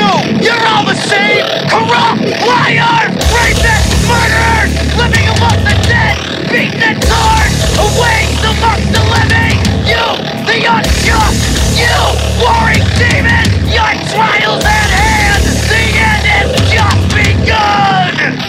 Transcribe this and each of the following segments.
You're all the same! Corrupt! Liars! Rapists! Murderers! Living among the dead! Beaten and torn! Awaked amongst the living! You, the unjust! You, warring demon! Your trial's at hand! The end has just begun!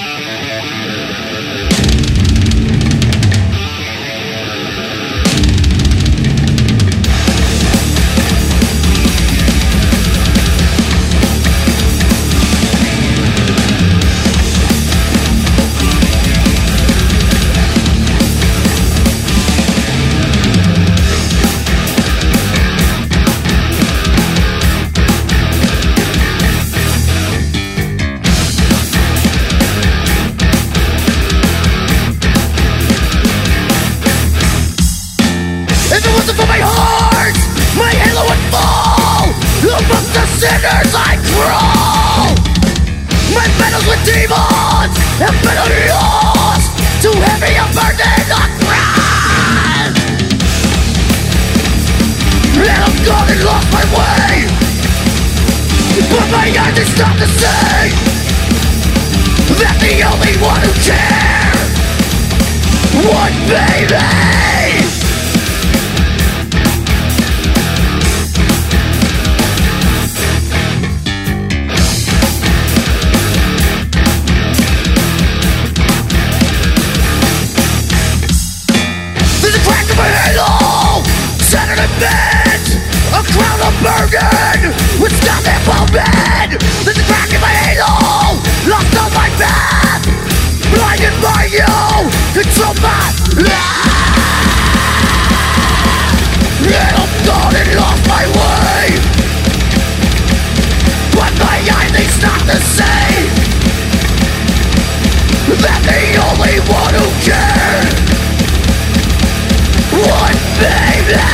If it wasn't for my heart, my halo would fall. Amongst the sinners I crawl. My battles with demons have been lost. Too heavy a burden on cross. And I'm gone and lost my way. But my eyes is not to see that the only one who cared would be me. Centered in bed, a crown of burden with nothing moment. There's a crack in my halo, lost on my path, blinded by you, control my life. And I'm gone and lost my way, but my eyes they start to see that the only one who cared would be me.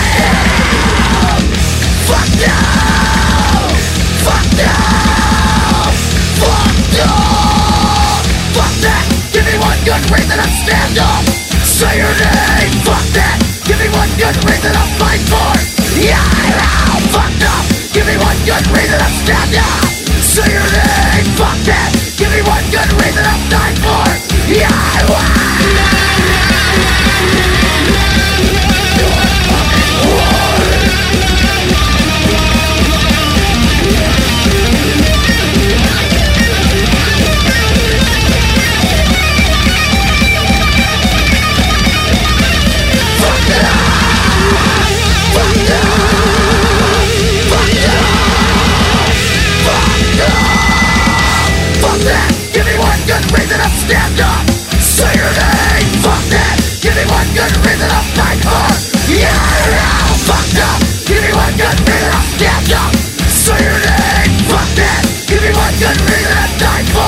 Fuck no! Fuck no! Fuck no! Fuck that! Give me one good reason to stand up. Say your name. Fuck that! Give me one good reason to fight for. Yeah! Fuck no! Give me one good reason to stand up. Say your name. Fuck that! Give me one good reason to fight for. Yeah! Give me one good reason to stand up. Say your name. Fuck that. Give me one good reason to fight for. Yeah, fucked up. Give me one good reason to stand up. Say your name. Fuck that. Give me one good reason to die for.